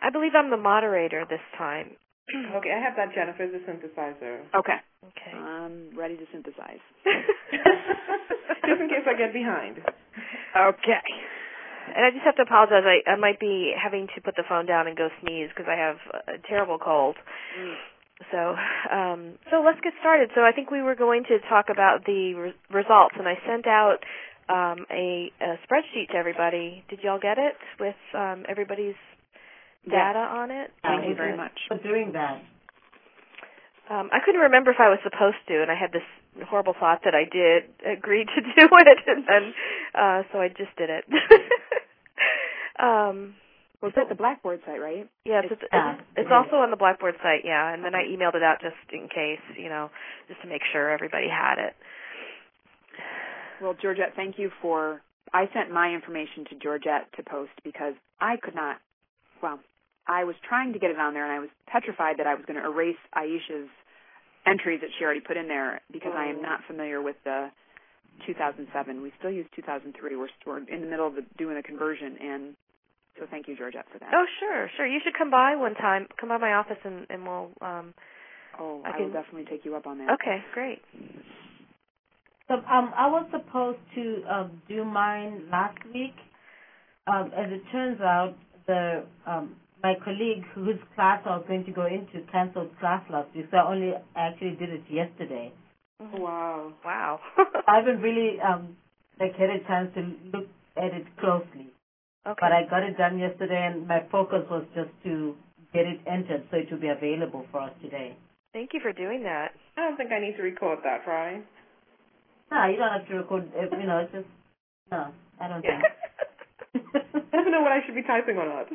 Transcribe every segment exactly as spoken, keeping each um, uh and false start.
I believe I'm the moderator this time. Okay, I have that Jennifer the synthesizer. Okay. Okay. I'm ready to synthesize. Just in case I get behind. Okay. And I just have to apologize. I, I might be having to put the phone down and go sneeze because I have a terrible cold. Mm. So, um, so let's get started. So I think we were going to talk about the re- results, and I sent out um, a, a spreadsheet to everybody. Did y'all get it with um, everybody's data yes. on it? Thank you very much for doing that. Um, I couldn't remember if I was supposed to, and I had this horrible thought that I did agree to do it, and then uh, so I just did it. um, well, it's at the Blackboard site, right? Yes, it's, it's, it's, it's also on the Blackboard site, yeah, and then I emailed it out just in case, you know, just to make sure everybody had it. Well, Georgette, thank you for, I sent my information to Georgette to post because I could not, well, I was trying to get it on there, and I was petrified that I was going to erase Aisha's entries that she already put in there because I am not familiar with the two thousand seven. We still use two thousand three. We're, we're in the middle of the, doing the conversion, and so thank you, Georgette, for that. Oh, sure, sure. You should come by one time. Come by my office, and, and we'll... Um, oh, I, I can... will definitely take you up on that. Okay, great. So um, I was supposed to um, do mine last week. Um, as it turns out, the um, my colleague whose class I was going to go into canceled class last week, so I only actually did it yesterday. Wow. Wow. I haven't really um, like had a chance to look at it closely. Okay. But I got it done yesterday, and my focus was just to get it entered so it will be available for us today. Thank you for doing that. I don't think I need to record that, right? No, you don't have to record, you know, it's just, no, I don't think. I don't know what I should be typing or not.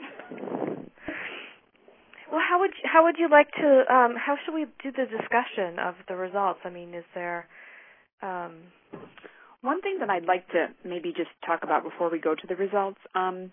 Well, how would you, how would you like to? Um, how should we do the discussion of the results? I mean, is there? Um... One thing that I'd like to maybe just talk about before we go to the results. Um,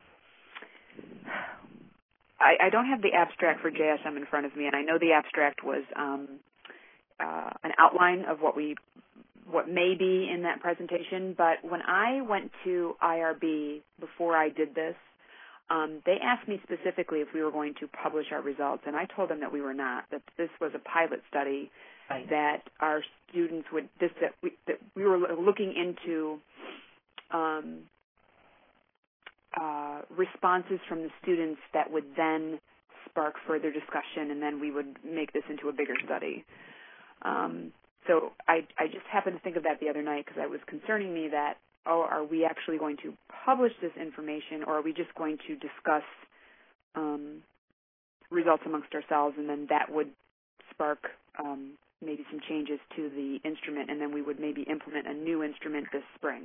I, I don't have the abstract for J S M in front of me, and I know the abstract was um, uh, an outline of what we what may be in that presentation. But when I went to I R B before I did this, Um, they asked me specifically if we were going to publish our results, and I told them that we were not, that this was a pilot study, right. that our students would, this, that, we, that we were looking into um, uh, responses from the students that would then spark further discussion, and then we would make this into a bigger study. Um, so I, I just happened to think of that the other night because it was concerning me that, oh, are we actually going to publish this information, or are we just going to discuss um, results amongst ourselves, and then that would spark um, maybe some changes to the instrument, and then we would maybe implement a new instrument this spring?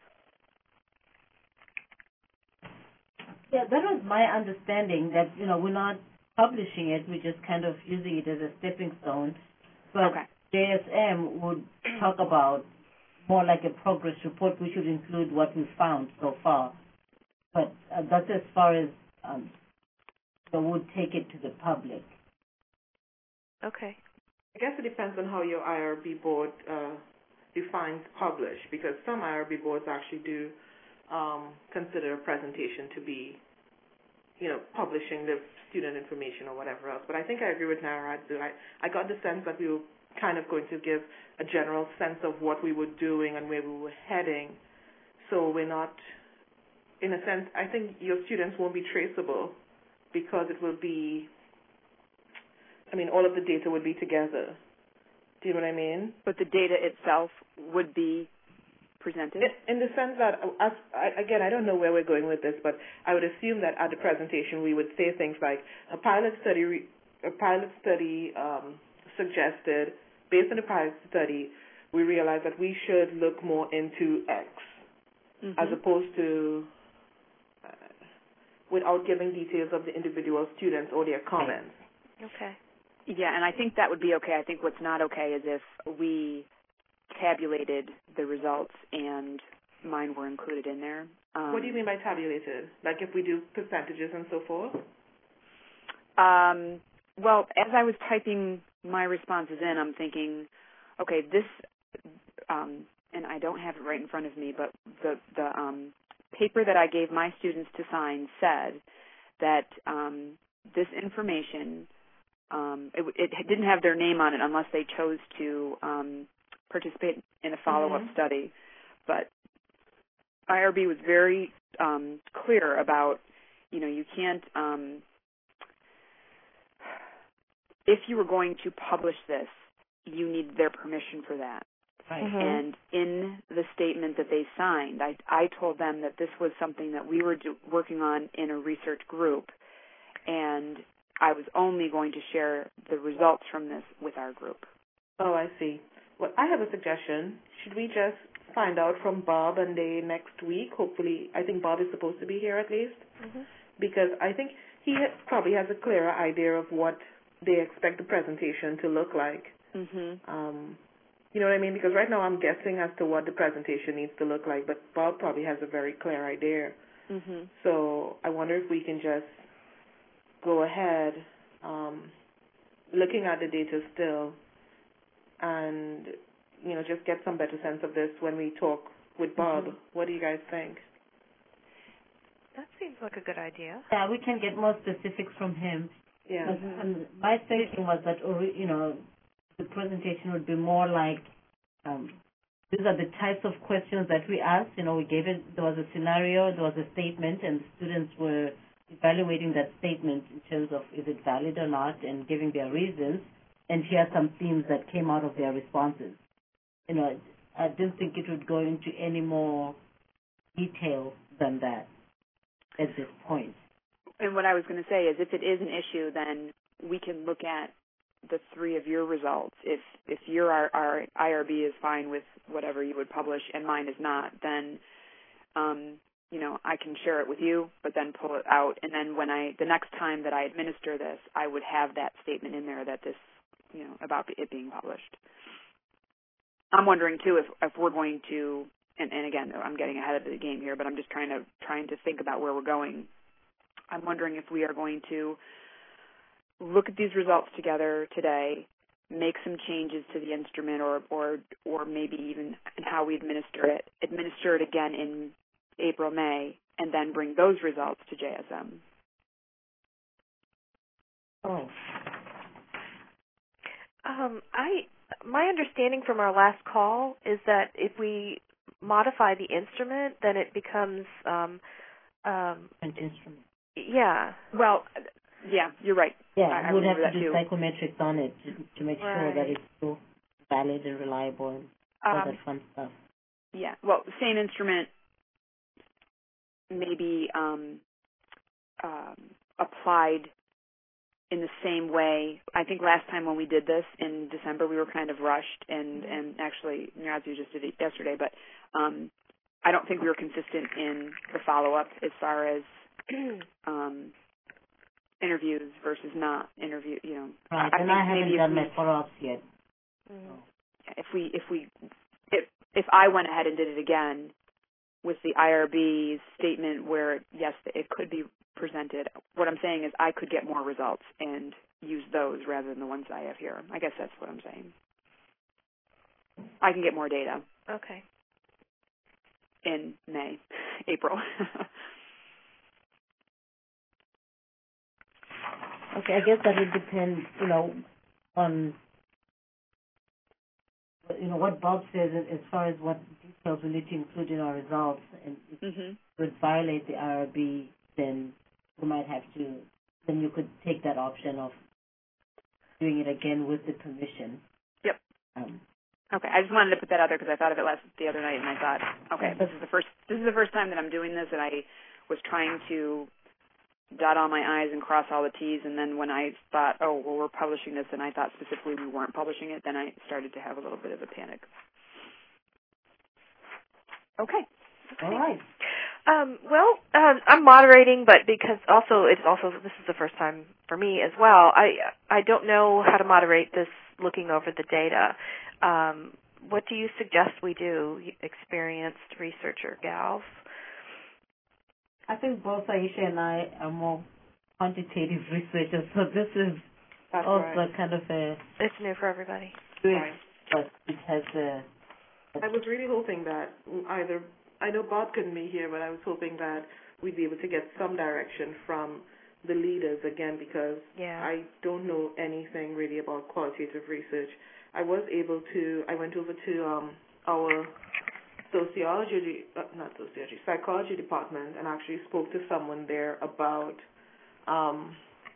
Yeah, that was my understanding, that, you know, we're not publishing it, we're just kind of using it as a stepping stone. But okay. J S M would talk about more like a progress report, which would include what we found so far. But uh, that's as far as um, so would take it to the public. Okay. I guess it depends on how your I R B board uh, defines publish, because some I R B boards actually do um, consider a presentation to be, you know, publishing the student information or whatever else. But I think I agree with Nara. I, I got the sense that we were kind of going to give a general sense of what we were doing and where we were heading. So we're not, in a sense, I think your students won't be traceable because it will be, I mean, all of the data would be together. Do you know what I mean? But the data itself would be presented? In, in the sense that, as, I, again, I don't know where we're going with this, but I would assume that at the presentation we would say things like a pilot study, a pilot study um, suggested, based on the pilot study, we realized that we should look more into X, mm-hmm. as opposed to, uh, without giving details of the individual students or their comments. Okay. Yeah, and I think that would be okay. I think what's not okay is if we tabulated the results and mine were included in there. Um, what do you mean by tabulated? Like if we do percentages and so forth? Um, well, as I was typing my responses in, I'm thinking, okay, this, um, and I don't have it right in front of me, but the, the um, paper that I gave my students to sign said that um, this information, um, it, it didn't have their name on it unless they chose to um, participate in a follow-up mm-hmm. study. But I R B was very um, clear about, you know, you can't, um, if you were going to publish this, you need their permission for that. Right. Mm-hmm. And in the statement that they signed, I, I told them that this was something that we were do, working on in a research group, and I was only going to share the results from this with our group. Oh, I see. Well, I have a suggestion. Should we just find out from Bob and Day next week? Hopefully, I think Bob is supposed to be here at least, Mm-hmm. because I think he ha- probably has a clearer idea of what they expect the presentation to look like. Mm-hmm. Um, you know what I mean? Because right now I'm guessing as to what the presentation needs to look like, but Bob probably has a very clear idea. Mm-hmm. So I wonder if we can just go ahead, um, looking at the data still, and, you know, just get some better sense of this when we talk with Bob. Mm-hmm. What do you guys think? That seems like a good idea. Yeah, we can get more specifics from him. Yeah. But, um, my thinking was that, ori- you know, the presentation would be more like, um, these are the types of questions that we asked. You know, we gave it, there was a scenario, there was a statement, and students were evaluating that statement in terms of is it valid or not and giving their reasons. And here are some themes that came out of their responses. You know, I didn't think it would go into any more detail than that at this point. And what I was going to say is if it is an issue, then we can look at the three of your results. If if your our, our I R B is fine with whatever you would publish and mine is not, then um, you know, I can share it with you, but then pull it out. And then when I the next time that I administer this, I would have that statement in there that this, you know, about it being published. I'm wondering too if if we're going to, and, and again, I'm getting ahead of the game here, but I'm just trying to trying to think about where we're going. I'm wondering if we are going to look at these results together today, make some changes to the instrument, or or or maybe even in how we administer it, administer it again in April, May, and then bring those results to J S M. Oh. Um, I my understanding from our last call is that if we modify the instrument, then it becomes um, um, An instrument. yeah. Well, yeah, you're right. Yeah, I, I we would have remember to do that too. psychometrics on it to, to make sure that Right. it's still valid and reliable and all Um, that fun stuff. Yeah, well, the same instrument may be um, um, applied in the same way. I think last time when we did this in December, we were kind of rushed, and, and actually, Nirazu just did it yesterday, but um, I don't think we were consistent in the follow-up as far as um, interviews versus not interview, you know. Right, I and think I haven't maybe done if my we, follow-ups yet. Mm-hmm. if we, if we, if, if I went ahead and did it again with the I R B statement where, yes, it could be presented, what I'm saying is I could get more results and use those rather than the ones I have here. I guess that's what I'm saying. I can get more data Okay. in May, April. Okay, I guess that would depend, you know, on, you know, what Bob says as as far as what details we need to include in our results. And if Mm-hmm. it would violate the I R B, then we might have to, then you could take that option of doing it again with the permission. Yep. Um, Okay, I just wanted to put that out there because I thought of it last the other night, and I thought, okay, this is the first this is the first time that I'm doing this, and I was trying to dot all my I's and cross all the T's, and then when I thought, oh, well, we're publishing this, and I thought specifically we weren't publishing it, then I started to have a little bit of a panic. Okay. all right. Um, well, um, I'm moderating, but because also it's also this is the first time for me as well. I I don't know how to moderate this. Looking over the data, um, what do you suggest we do, experienced researcher gals? I think both Aisha and I are more quantitative researchers, so this is That's also right. kind of a It's new for everybody. Right. but it has a. I was really hoping that either, I know Bob couldn't be here, but I was hoping that we'd be able to get some direction from the leaders again, because Yeah. I don't know anything really about qualitative research. I was able to, I went over to um, our sociology, uh, not sociology, psychology department, and actually spoke to someone there about um,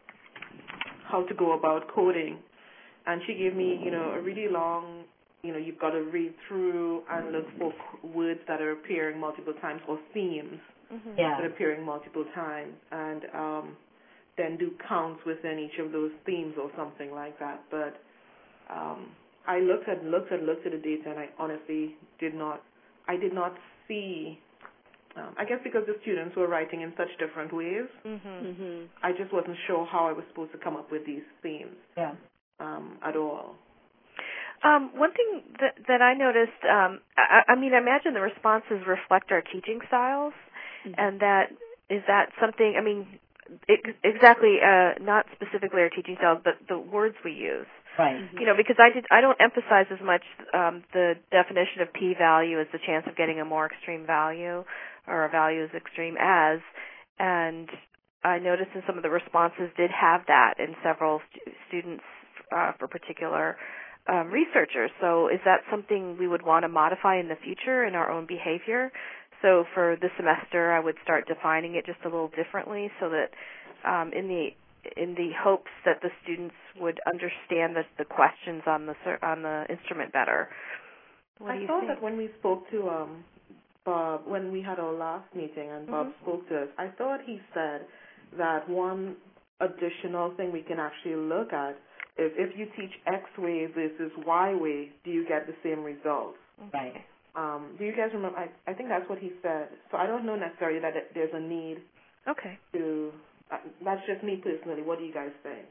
how to go about coding. And she gave me, you know, a really long, you know, you've got to read through and look for c- words that are appearing multiple times, or themes Mm-hmm. Yeah. that are appearing multiple times, and um, then do counts within each of those themes or something like that. But um, I looked at looked at looked at the data, and I honestly did not, I did not see. Um, I guess because the students were writing in such different ways, Mm-hmm. Mhm. I just wasn't sure how I was supposed to come up with these themes Yeah. um, at all. Um, one thing that that I noticed, um, I, I mean, I imagine the responses reflect our teaching styles, Mhm. and that is that something. I mean, ex- exactly, uh, not specifically our teaching styles, but the words we use. Right. Mhm. You know, because I did, I don't emphasize as much um, the definition of p-value as the chance of getting a more extreme value, or a value as extreme as, and I noticed in some of the responses did have that in several stu- students uh, for particular um, researchers. So is that something we would want to modify in the future in our own behavior? So for this semester, I would start defining it just a little differently, so that um, in the in the hopes that the students would understand the, the questions on the cer- on the instrument better. What do I you thought think? that when we spoke to um, Bob, when we had our last meeting and Bob Mhm. spoke to us, I thought he said that one additional thing we can actually look at is if you teach X way versus Y way, do you get the same results? Right. Um, do you guys remember? I, I think that's what he said. So I don't know necessarily that it, there's a need Okay. to, uh, that's just me personally. What do you guys think?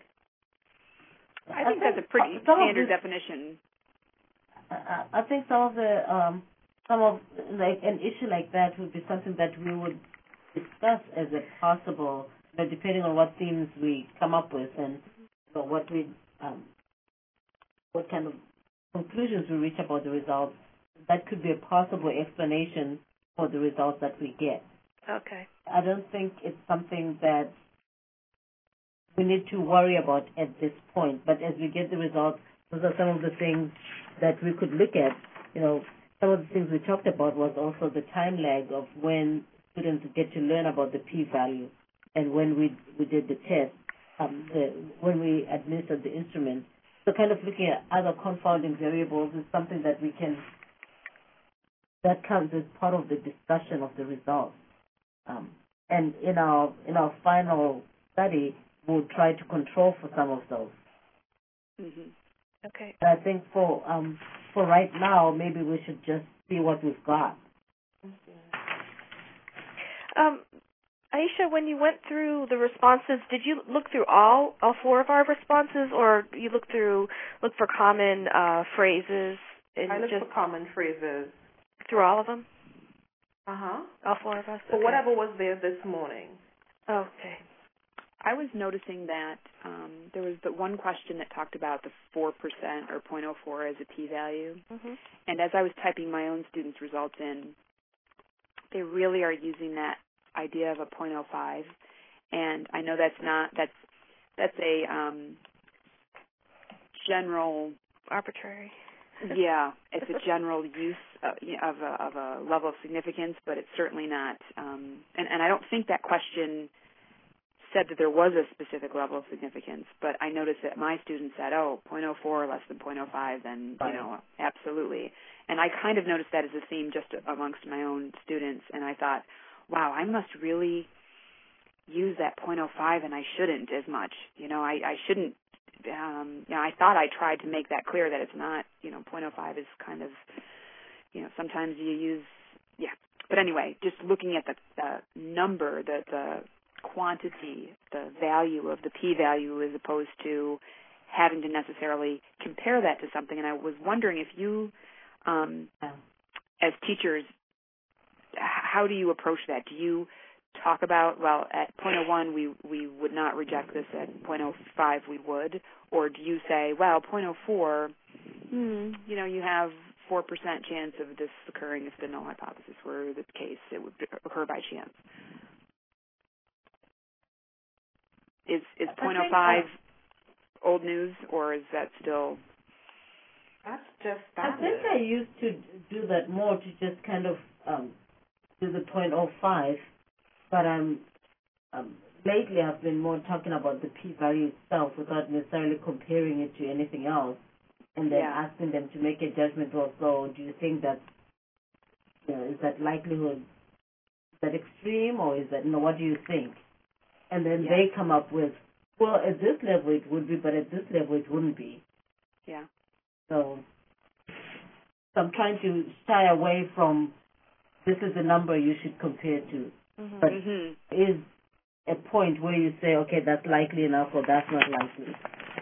I think that's a pretty some of standard this- definition. I, I think some of the um, some of like an issue like that would be something that we would discuss as a possible, you know, depending on what themes we come up with and you know, what we um, what kind of conclusions we reach about the results. That could be a possible explanation for the results that we get. Okay. I don't think it's something that we need to worry about at this point. But as we get the results, those are some of the things that we could look at. You know, some of the things we talked about was also the time lag of when students get to learn about the p-value and when we we did the test, um, the, when we administered the instrument. So kind of looking at other confounding variables is something that we can, that comes as part of the discussion of the results. Um, and in our in our final study, we'll try to control for some of those. Mhm. Okay. But I think for um, for right now, maybe we should just see what we've got. Um, Aisha, when you went through the responses, did you look through all all four of our responses, or you look through look for common uh, phrases and I look just for common phrases. through all of them? Uh-huh. All four of us? For Okay. whatever was there this morning. Okay. I was noticing that um, there was the one question that talked about the four percent or zero point zero four as a p-value. Mhm. And as I was typing my own students' results in, they really are using that idea of a zero point zero five. And I know that's not, that's, that's a um, general, Arbitrary. yeah, it's a general use of, of, a, of a level of significance, but it's certainly not, um, and, and I don't think that question said that there was a specific level of significance, but I noticed that my students said, oh, zero point zero four or less than zero point zero five, then, Right. you know, absolutely. And I kind of noticed that as a theme just amongst my own students, and I thought, wow, I must really use that zero point zero five, and I shouldn't as much. You know, I, I shouldn't, um, you know, I thought I tried to make that clear that it's not, you know, zero point zero five is kind of, you know, sometimes you use, yeah. But anyway, just looking at the, the number, the, the quantity, the value of the p-value as opposed to having to necessarily compare that to something. And I was wondering if you, um, as teachers, h- how do you approach that? Do you talk about, well, at zero point zero one we, we would not reject this, at zero point zero five we would? Or do you say, well, zero point zero four, hmm, you know, you have four percent chance of this occurring if the null hypothesis were the case. It would occur by chance. is is I point oh think, five uh, old news, or is that still? That's just I standard. think I used to do that more to just kind of um, do the point oh five, but um, um, lately I've been more talking about the p-value itself without necessarily comparing it to anything else, and then Yeah. asking them to make a judgment also. Do you think that, you know, is that likelihood, is that extreme, or is that, you know, what do you think? And then Yeah. they come up with, well, at this level it would be, but at this level it wouldn't be. Yeah. So, so I'm trying to shy away from this is the number you should compare to. Mhm. But Mhm. is a point where you say, okay, that's likely enough or that's not likely.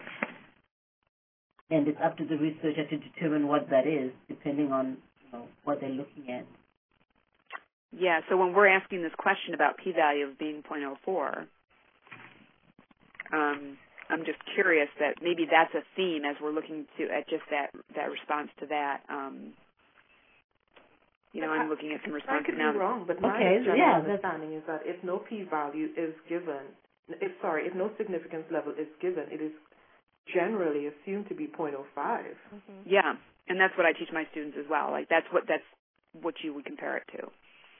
And it's up to the researcher to determine what that is, depending on, you know, what they're looking at. Yeah. So when we're asking this question about p-value of being point oh four, um, I'm just curious that maybe that's a theme as we're looking to at just that that response to that. Um, you know, I'm looking at some I responses could be now. wrong, but my Okay, general yeah, that's- understanding is that if no p-value is given, if sorry, if no significance level is given, it is generally assumed to be point oh five. Mhm. Yeah, and that's what I teach my students as well. Like that's what that's what you would compare it to.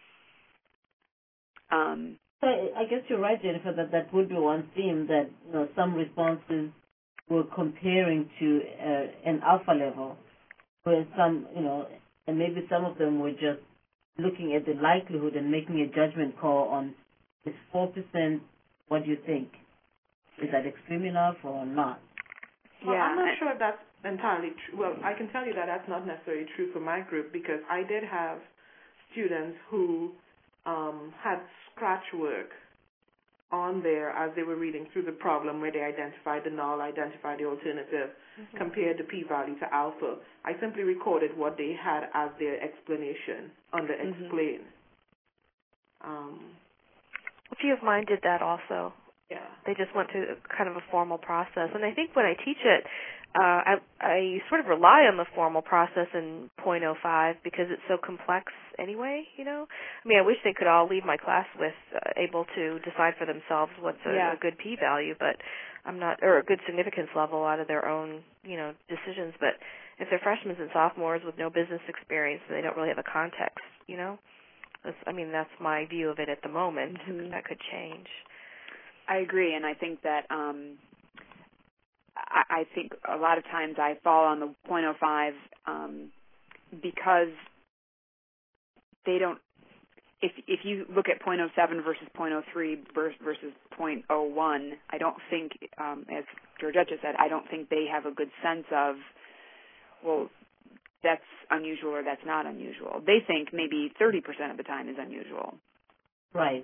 Um, So I I guess you're right, Jennifer, that that would be one theme, that, you know, some responses were comparing to uh, an alpha level, where some, you know, and maybe some of them were just looking at the likelihood and making a judgment call on, is four percent, what do you think? Is that extreme enough or not? Well, yeah, I'm not sure if that's entirely true. Well, I can tell you that that's not necessarily true for my group, because I did have students who um, had scratch work on there as they were reading through the problem, where they identified the null, identified the alternative, Mhm. compared the p-value to alpha. I simply recorded what they had as their explanation under Mhm. explain. Um, A few of mine did that also. yeah. They just went through kind of a formal process. And I think when I teach it, uh, I, I sort of rely on the formal process in point oh five because it's so complex anyway, you know? I mean, I wish they could all leave my class with uh, able to decide for themselves what's a, Yeah. a good p-value, but I'm not, or a good significance level out of their own, you know, decisions. But if they're freshmen and sophomores with no business experience, then they don't really have a context, you know? That's, I mean, that's my view of it at the moment. Mhm. That could change. I agree, and I think that um, I, I think a lot of times I fall on the point oh five um, because they don't. If if you look at point oh seven versus point oh three versus point oh one, I don't think, um, as Georgette said, I don't think they have a good sense of, well, that's unusual or that's not unusual. They think maybe thirty percent of the time is unusual. Right.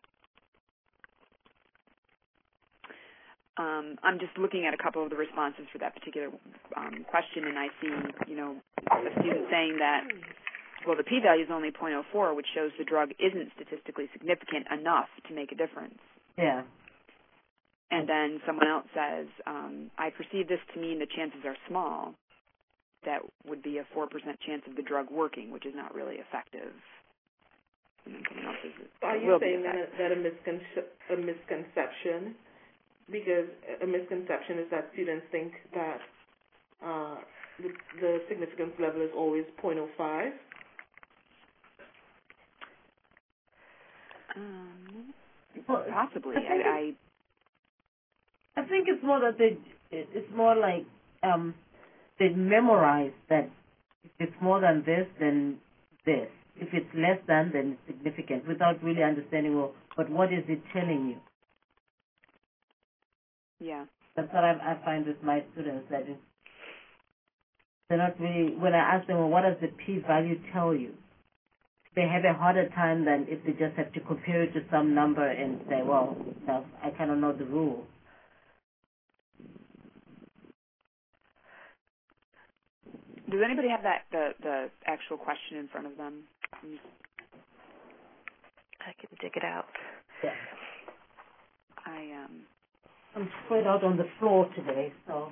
Um, I'm just looking at a couple of the responses for that particular um, question, and I see, you know, a student saying that, well, the p-value is only zero point zero four, which shows the drug isn't statistically significant enough to make a difference. Yeah. And then someone else says, um, I perceive this to mean the chances are small. That would be a four percent chance of the drug working, which is not really effective. And then someone else says it Are you will be saying that a, effective. that a, miscon- a misconception, because a misconception is that students think that uh, the, the significance level is always zero point zero five? Um, Well, possibly. I think, I, it's, I think it's more that they, it- it's more like um, they memorize that if it's more than this, then this. If it's less than, then it's significant, without really understanding, well, but what is it telling you? I, yeah. That's what I, I find with my students, that it's, they're not really, when I ask them, well, what does the p-value tell you? They have a harder time than if they just have to compare it to some number and say, well, no, I kind of know the rule. Does anybody have that the, the actual question in front of them? I can dig it out. Yeah. I um. I'm spread out on the floor today, so.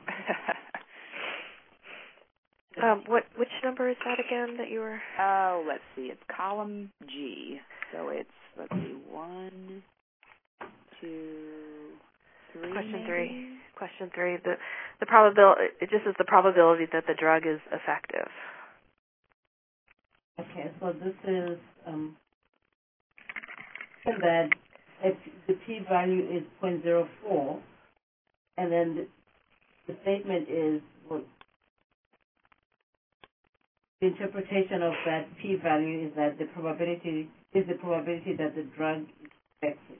um, what which number is that again that you were? Oh, let's see. It's column G. So it's let's see, one, two, Question maybe? three. Question three. The the probability. It just is the probability that the drug is effective. Okay, so this is um, that if the p-value is zero point zero four, and then the, the statement is well, the interpretation of that p-value is that the probability is the probability that the drug is effective.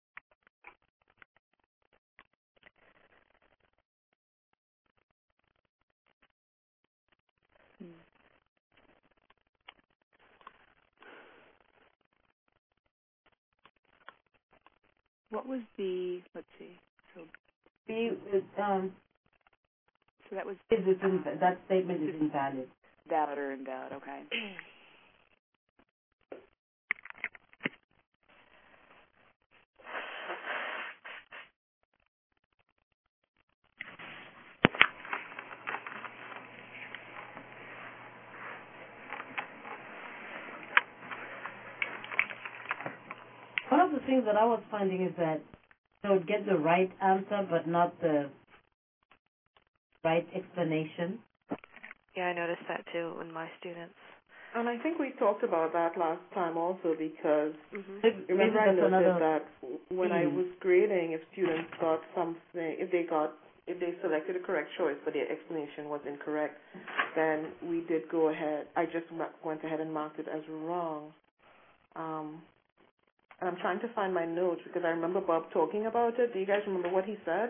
What was the, let's see, so B is, um, so that was is it in, that statement is invalid. valid or invalid, okay. One of the things that I was finding is that they would get the right answer, but not the right explanation. Yeah, I noticed that too in my students. And I think we talked about that last time also because Mm-hmm. remember I that's noticed another that when I theme. was grading, if students got something, if they got, if they selected a correct choice but their explanation was incorrect, then we did go ahead. I just went ahead and marked it as wrong. Um, and I'm trying to find my notes because I remember Bob talking about it. Do you guys remember what he said?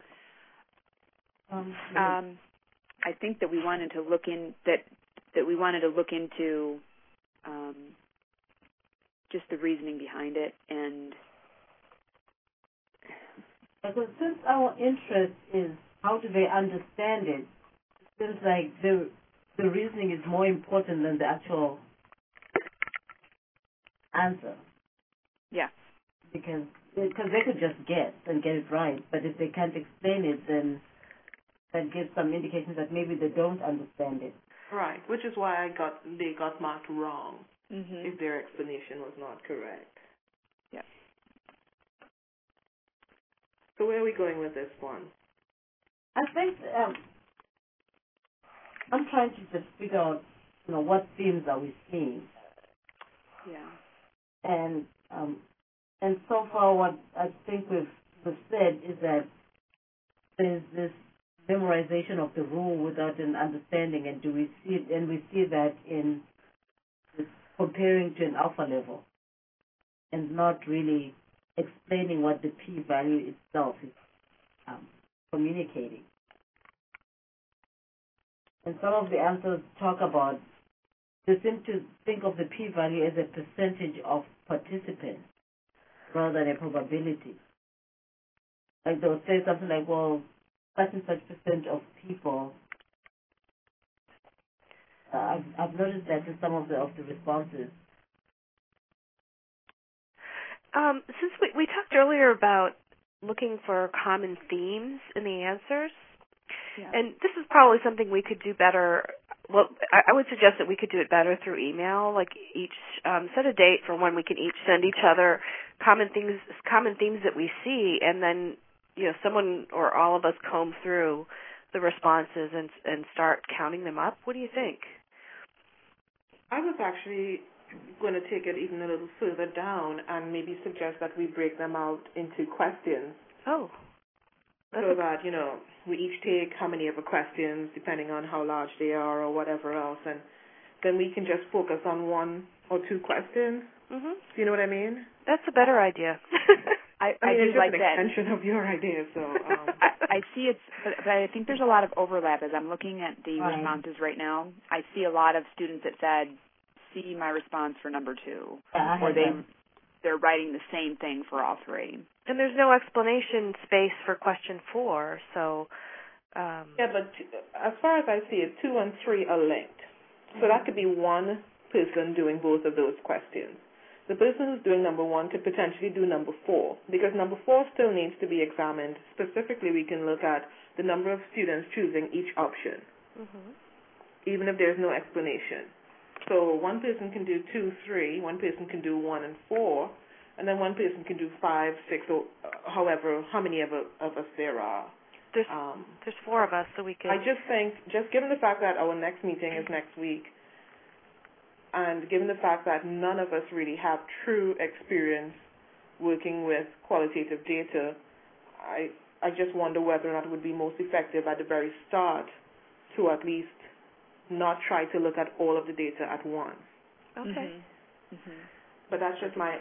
Um, Um, I think that we wanted to look in that that we wanted to look into um, just the reasoning behind it, and because since our interest is how do they understand it, it seems like the the reasoning is more important than the actual answer. yeah, Because because they could just guess and get it right, but if they can't explain it, then that gives some indication that maybe they don't understand it. Right, which is why I got they got marked wrong mm-hmm. if their explanation was not correct. Yeah. So where are we going with this one? I think um, I'm trying to just figure out, you know, what themes are we seeing, Yeah. and um, and so far what I think we've, we've said is that there's this memorization of the rule without an understanding, and do we see it, and we see that in this comparing to an alpha level, and not really explaining what the p-value itself is um, communicating. And some of the answers talk about, they seem to think of the p-value as a percentage of participants rather than a probability. Like they'll say something like, well, such and such percent of people. Uh, I've, I've noticed that in some of the of the responses. Um, since we, we talked earlier about looking for common themes in the answers, Yeah. and this is probably something we could do better. Well, I, I would suggest that we could do it better through email. Like each um, set a date for when we can each send each other common things, common themes that we see, and then you know someone or all of us comb through the responses and and start counting them up. What do you think? I was actually going to take it even a little further down and maybe suggest that we break them out into questions. Oh. So that, you know, we each take how many of the questions, depending on how large they are or whatever else, and then we can just focus on one or two questions. Mhm. Do you know what I mean? That's a better idea. I, I mean, I do it's just like an that. extension of your idea, so... Um, I, I see it's, but, but I think there's a lot of overlap. As I'm looking at the Right. responses right now, I see a lot of students that said, see my response for number two, I or had they, that. they're writing the same thing for all three. And there's no explanation space for question four, so... Um, yeah, but t- as far as I see it, two and three are linked. So that could be one person doing both of those questions. The person who's doing number one could potentially do number four, because number four still needs to be examined. Specifically, we can look at the number of students choosing each option, mhm. even if there's no explanation. So one person can do two, three, one person can do one and four, and then one person can do five, six, or, however, how many of, a, of us there are. There's, Um, there's four of us, so we could... I just think, just given the fact that our next meeting is next week, and given the fact that none of us really have true experience working with qualitative data, I I just wonder whether or not it would be most effective at the very start to at least not try to look at all of the data at once. Okay. Mm-hmm. Mm-hmm. But that's just my...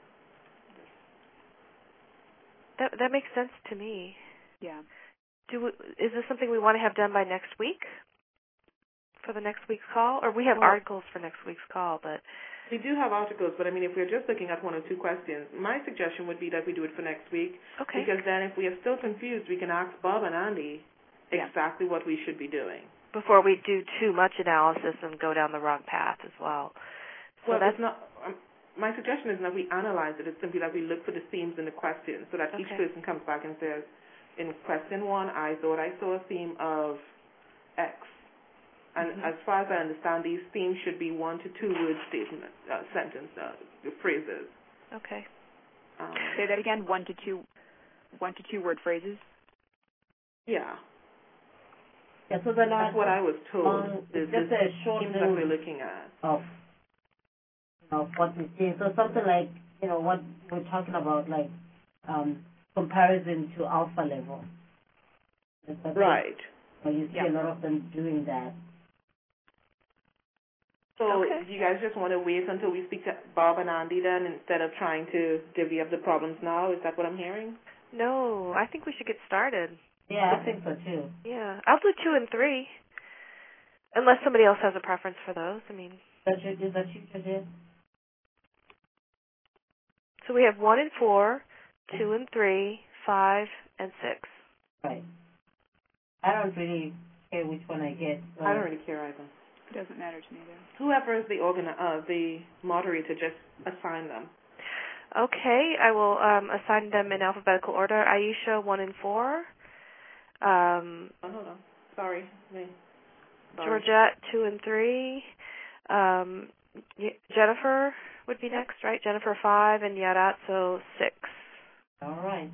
That that makes sense to me. Yeah. Do we, is this something we want to have done by next week for the next week's call? Or we have Well, articles for next week's call, but... We do have articles, but I mean, if we're just looking at one or two questions, my suggestion would be that we do it for next week. Okay. Because then if we are still confused, we can ask Bob and Andy Yeah. exactly what we should be doing. Before we do too much analysis and go down the wrong path as well. So Well, that's that's not... Um, my suggestion is not we analyze it. It's simply that we look for the themes in the questions so that each Okay. person comes back and says, in question one, I thought I saw a theme of X. And Mhm. as far as I understand, these themes should be one to two word statement, uh, sentence, uh, phrases. okay. Um, Say that again. One to two, one to two word phrases. yeah, Yeah, so they're not that's what I was told. long, the, it's just the a short themes that we're little looking at. of, of what we see. So something like, you know, what we're talking about, like um, comparison to alpha level. That's what they- Right. So you see Yeah. a lot of them doing that. So Okay. do you guys just want to wait until we speak to Bob and Andy then instead of trying to divvy up the problems now? Is that what I'm hearing? No, I think we should get started. Yeah, I think so too. Yeah. I'll do two and three. Unless somebody else has a preference for those. I mean, That you did, that you did. so we have one and four, two and three, five and six. Right. I don't really care which one I get. So. I don't really care either. It doesn't matter to me either. Whoever is the organi- uh, the moderator, just assign them. Okay, I will um, assign them in alphabetical order. Aisha, one and four. Um, Oh, hold on. Sorry. Me. Sorry. Georgette, two and three. Um, y- Jennifer would be next, right? Jennifer, five, and Yaratso, six. All right.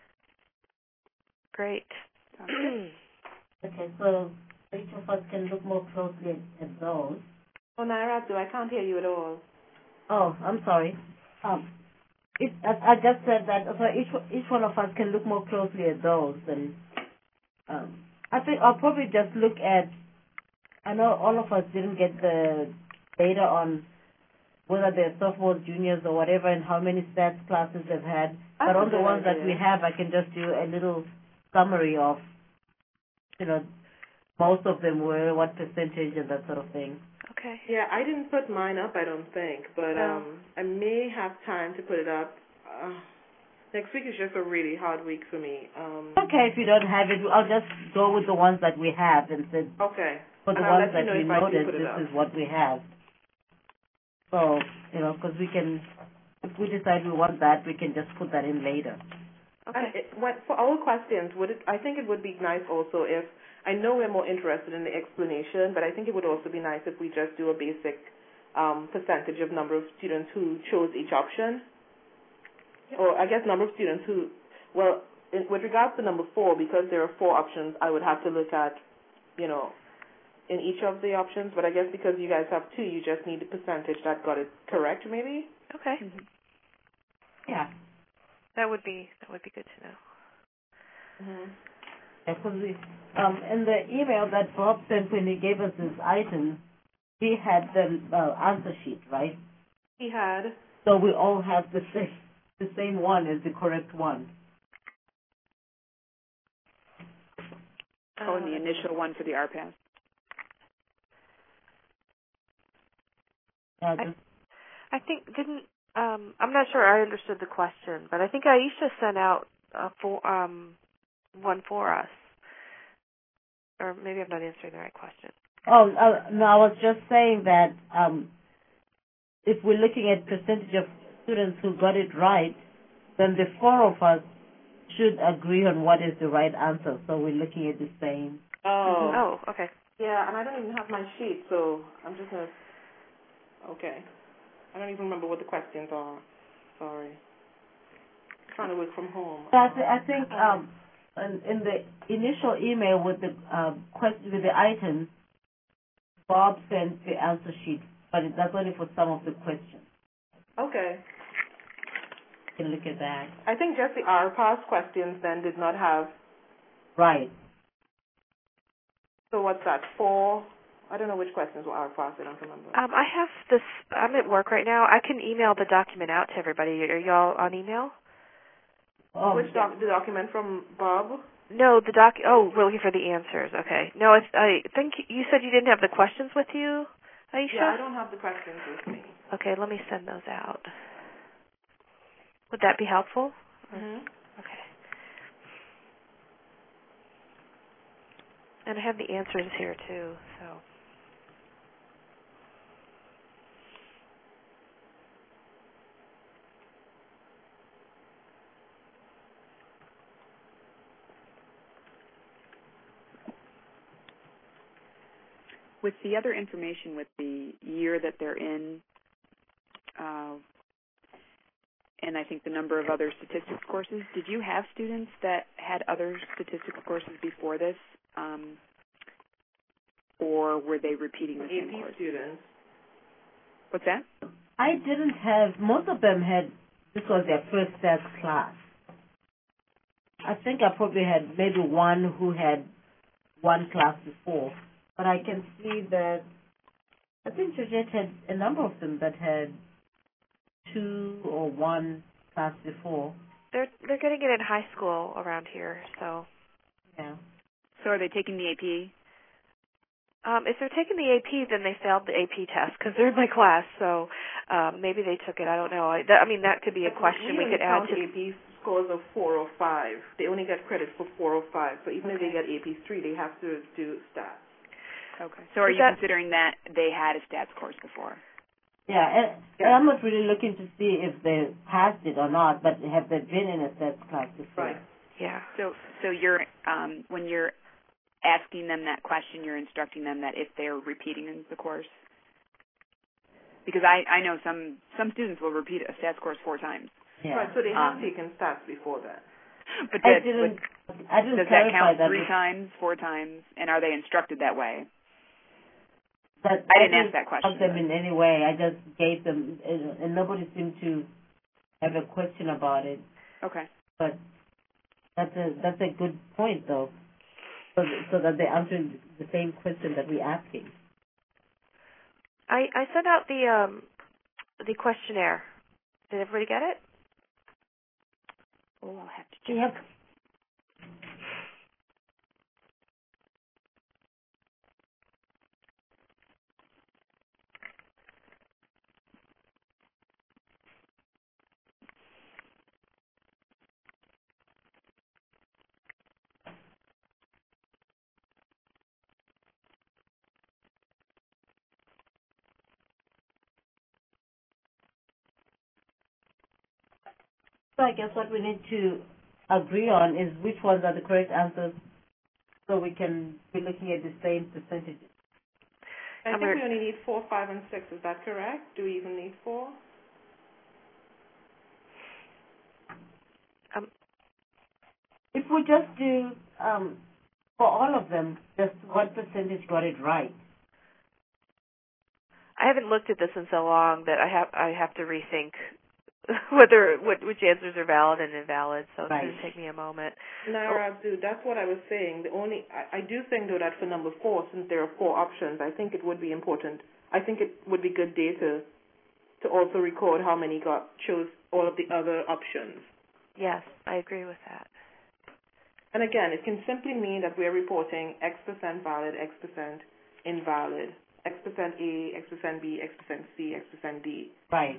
Great. Sounds good. Okay, so each of us can look more closely at, at those. Oh, Nairatu, I can't hear you at all. Oh, I'm sorry. Um, it, I, I just said that so each each one of us can look more closely at those, and um, I think I'll probably just look at. I know all of us didn't get the data on whether they're sophomores, juniors, or whatever, and how many stats classes they've had. That's But a on the good ones that idea. we have, I can just do a little summary of, you know, most of them were, what percentage, and that sort of thing. Okay. Yeah, I didn't put mine up, I don't think, but No. um, I may have time to put it up. Uh, next week is just a really hard week for me. Um, Okay, if you don't have it, I'll just go with the ones that we have and say, okay. for the And I'll ones let you that know we if I do noted, put it this up. is what we have. So, you know, because we can, if we decide we want that, we can just put that in later. Okay. And it, when, for our questions, would it? I think it would be nice also if, I know we're more interested in the explanation, but I think it would also be nice if we just do a basic um, percentage of number of students who chose each option. Yep. Or I guess number of students who, well, in, with regards to number four, because there are four options, I would have to look at, you know, in each of the options, but I guess because you guys have two, you just need the percentage that got it correct, maybe? Okay. Mm-hmm. Yeah. That would be that would be good to know. Mm-hmm. Because we, um, in the email that Bob sent when he gave us his items, he had the uh, answer sheet, right? He had. So we all have the same, the same one as the correct one. Oh, and the Uh, initial one for the R PAS. Uh, I- just, I think didn't um I'm not sure I understood the question, but I think Aisha sent out a for um one for us. Or maybe I'm not answering the right question. oh, uh, no, I was just saying that um, if we're looking at percentage of students who got it right, then the four of us should agree on what is the right answer. So we're looking at the same. Oh. Oh, okay. Yeah, and I don't even have my sheet, so I'm just going to... Okay. I don't even remember what the questions are. Sorry. trying to work from home. I, th- I think um, in, in the initial email with the uh, question with the items, Bob sent the answer sheet, but it, that's only for some of the questions. Okay. You can look at that. I think just the R pass questions then did not have. Right. So what's that? Four. I don't know which questions were R pass. I don't remember. Um, I have this. I'm at work right now. I can email the document out to everybody. Are y'all on email? Oh, which doc? The document from Bob? No, the doc. Oh, we're looking for the answers. Okay. No, I, I think you said you didn't have the questions with you, Aisha? Yeah, I don't have the questions with me. Okay, let me send those out. Would that be helpful? Mm-hmm. Okay. And I have the answers here too, so. With the other information, with the year that they're in, uh, and I think the number of other statistics courses, did you have students that had other statistics courses before this, um, or were they repeating the same A P course? students. What's that? I didn't have, most of them had, this was their first stats class. I think I probably had maybe one who had one class before, but I can see that, I think Georgette had a number of them that had two or one class before. They're they're getting it in high school around here, so. Yeah. So are they taking the A P? Um, if they're taking the A P, then they failed the A P test because they're in my class. So um, maybe they took it. I don't know. I, that, I mean, that could be a question we, we could add to. A P scores of four or five. They only get credit for four or five. So even Okay. if they get A P three, they have to do stats. Okay. So are Is you that, considering that they had a stats course before? Yeah, and, and I'm not really looking to see if they passed it or not, but have they been in a stats class before? Right. yeah. So so you're um, when you're asking them that question, you're instructing them that if they're repeating in the course? Because I, I know some, some students will repeat a stats course four times. Yeah. Right, so they have Um, taken stats before that. But I that, didn't, but I didn't does that clarify count that. three times, four times, and are they instructed that way? That I didn't ask didn't that question, help them but- in any way. I just gave them, and and nobody seemed to have a question about it. Okay. But that's a that's a good point, though, so, so that they're answering the same question that we're asking. I I sent out the um the questionnaire. Did everybody get it? Oh, I'll have to check. Yep. So I guess what we need to agree on is which ones are the correct answers, so we can be looking at the same percentages. I And think we're- we only need four, five, and six. Is that correct? Do we even need four? Um, If we just do um, for all of them, just what percentage got it right? I haven't looked at this in so long that I have I have to rethink whether what, which answers are valid and invalid. So it's Right. going to take me a moment. Naira Abdu, that's what I was saying. The only I, I do think though that for number four, since there are four options, I think it would be important. I think it would be good data to also record how many got chose all of the other options. Yes, I agree with that. And again, it can simply mean that we're reporting X percent valid, X percent invalid, X percent A, X percent B, X percent C, X percent D. Right.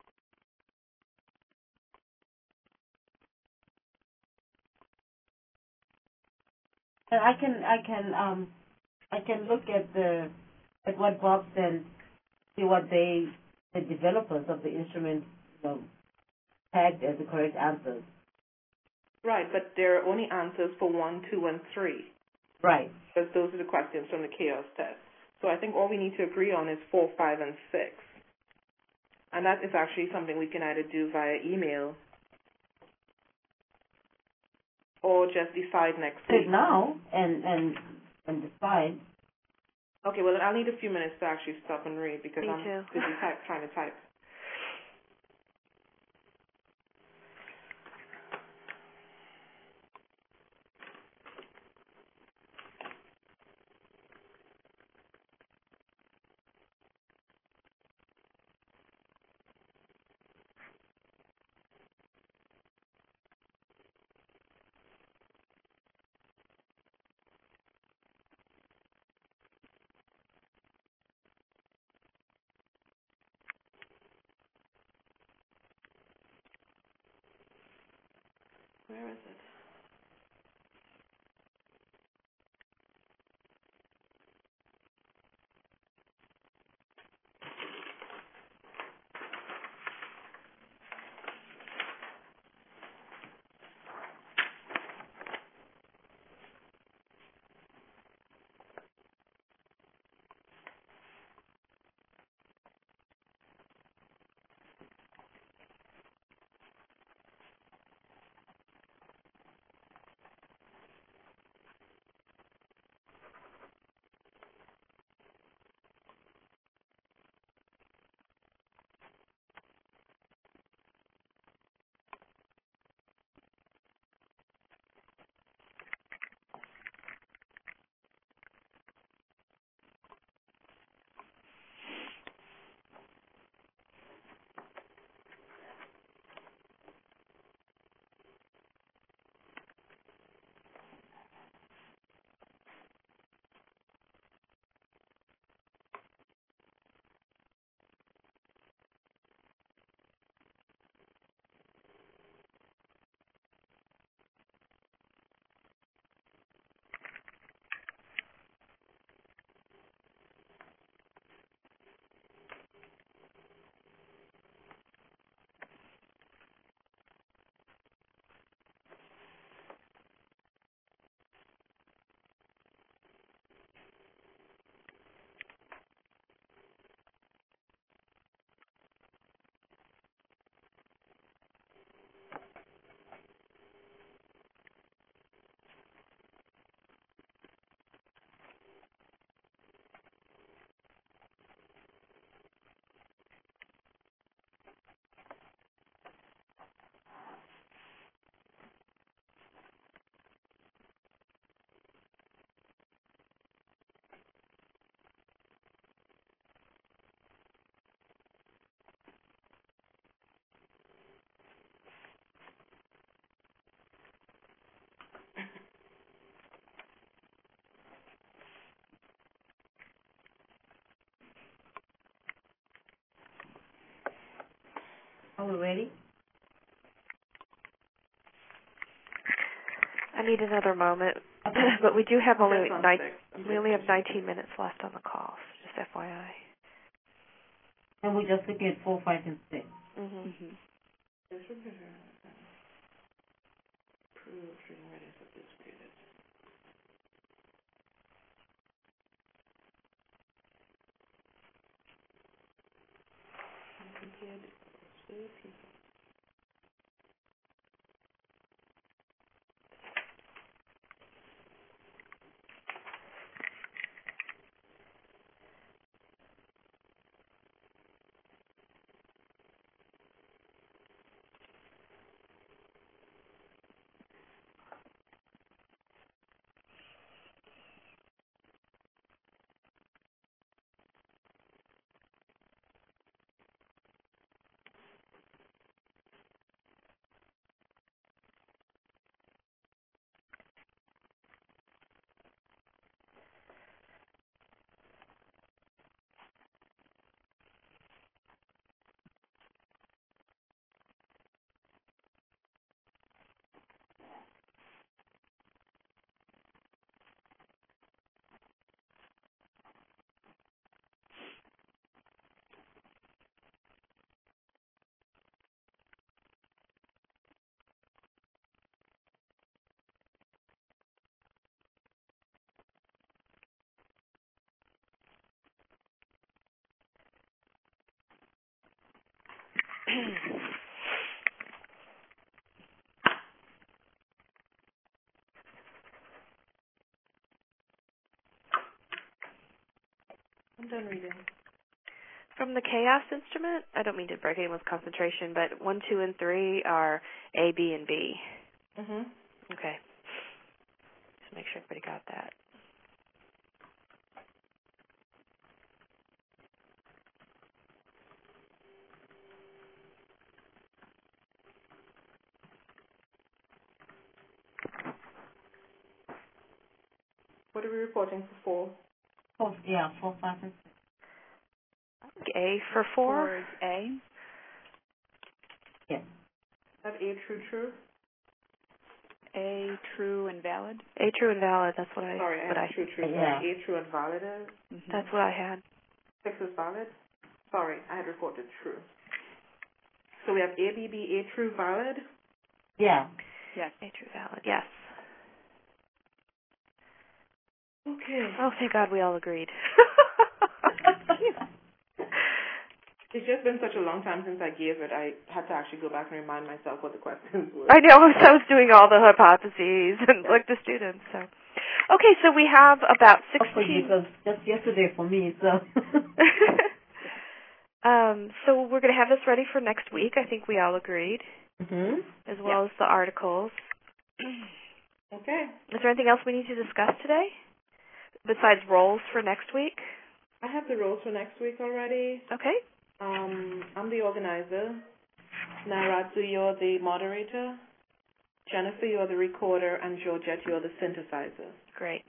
And I can I can um I can look at the at what Bob sent, see what they the developers of the instrument you know, tagged as the correct answers. Right, but there are only answers for one, two, and three, Right. because those are the questions from the chaos test. So I think all we need to agree on is four, five, and six. And that is actually something we can either do via email or just decide next Sit week? now and and and decide. Okay, well, I'll need a few minutes to actually stop and read because Me I'm too. busy type, trying to type. Where is it? Are we ready? I need another moment, Okay. but we do have only Just on nine, six. I'm we only have just- nineteen minutes left on the call. So just F Y I. And we're just looking at four, five, and six. Mhm. Mhm. Approved reading readiness of this graded. Compared to people. I'm done reading. From the chaos instrument, I don't mean to break anyone's concentration, but one, two, and three are A, B, and B. Mhm. Okay. Just make sure everybody got that. What are we reporting for four? Four, yeah, four, five, and six. I think A for four. Four is A. Yes. That A true true. A, true and valid. A true and valid. That's what I. Sorry, I what have I. true true. Yeah. Sorry, A true and valid is. Mm-hmm. That's what I had. Six is valid. Sorry, I had reported true. So we have A B B A true valid. Yeah. Yes. A true valid. Yes. Okay. Oh, thank God we all agreed. It's just been such a long time since I gave it. I had to actually go back and remind myself what the questions were. I know. I was doing all the hypotheses and like the students. So, okay. So we have about sixteen. Because just yesterday for me, so. um. So we're going to have this ready for next week. I think we all agreed, Mhm. as well Yeah. as the articles. Okay. Is there anything else we need to discuss today, besides roles for next week? I have the roles for next week already. Okay. Um, I'm the organizer. Naradzu, you're the moderator. Jennifer, you're the recorder. And Georgette, you're the synthesizer. Great.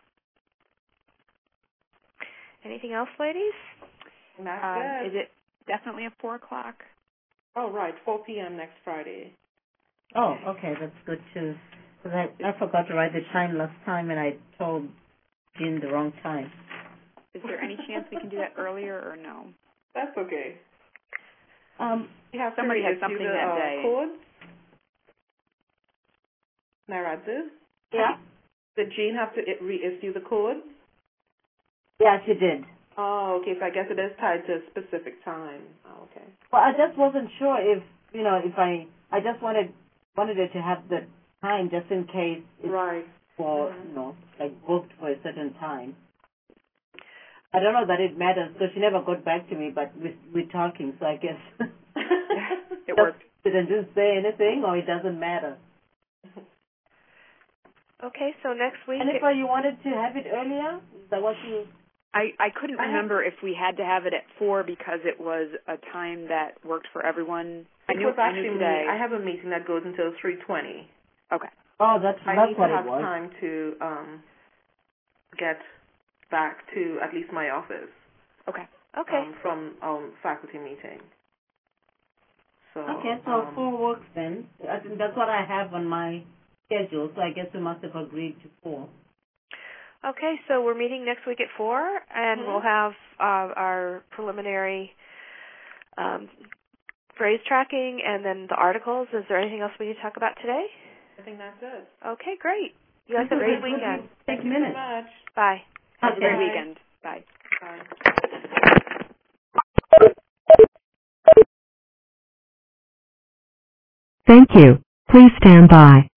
Anything else, ladies? And that's Um, it. is it definitely at four o'clock? Oh, right, four p.m. next Friday. Oh, okay, that's good too. Because I, I forgot to write the time last time, and I told Jean the wrong time. Is there any chance we can do that earlier or no? That's okay. Um, You have Somebody to has reissue something the, that uh, day. codes. Naradzu, yeah. did Jean have to i- reissue the codes? Yeah, she did. Oh, okay, so I guess it is tied to a specific time. Oh, okay. Well, I just wasn't sure if, you know, if I, I just wanted, wanted her to have the time just in case it's Right. for, Mhm. you know, like booked for a certain time. I don't know that it matters because she never got back to me, but we, we're talking, so I guess It worked. didn't just say anything, or it doesn't matter. Okay. So next week. Jennifer, you wanted to have it earlier? Is that what you? I, I couldn't I have- remember if we had to have it at four because it was a time that worked for everyone. I knew, It was I actually knew me. today. I have a meeting that goes until three twenty. Okay. Oh, that's I that's need to what have it was. time to um, get back to at least my office Okay. Okay. um, from um, faculty meeting. So Okay, so um, four works then. I think that's what I have on my schedule, so I guess we must have agreed to four. Okay. So we're meeting next week at four, and Mhm. we'll have uh, our preliminary um, phrase tracking, and then the articles. Is there anything else we need to talk about today? I think that's it. Okay. Great. You guys have a great weekend. Thank you so much. Bye. Have a Okay. great Bye. weekend. Bye. Bye. Thank you. Please stand by.